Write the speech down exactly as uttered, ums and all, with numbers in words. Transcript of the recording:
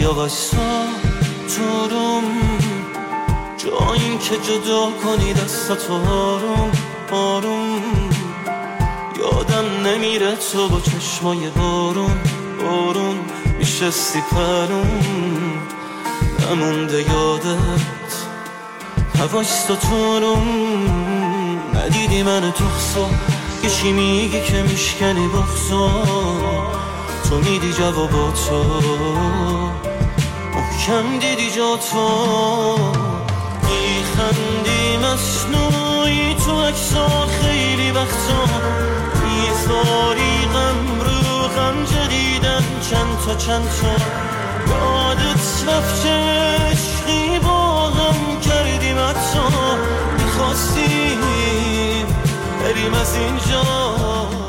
یا وایسا تو روم، جا این که جدا کنی دستاتو آروم آروم. یادم نمیره تو با چشمای بارون بارون میشستی پرون، نمونده یادت وایسا تو روم. ندیدی من تخصا یه چی میگی که میشکنی بخصا، تو میدی جواباتو محکم دیدی جا تو. میخندی مصنوعی تو اکسا خیلی وقتا، میذاری غم رو غم جدیدن چند تا چند تا. یادت رفت چه عشقی با هم کردیم حتی، میخواستیم بریم از اینجا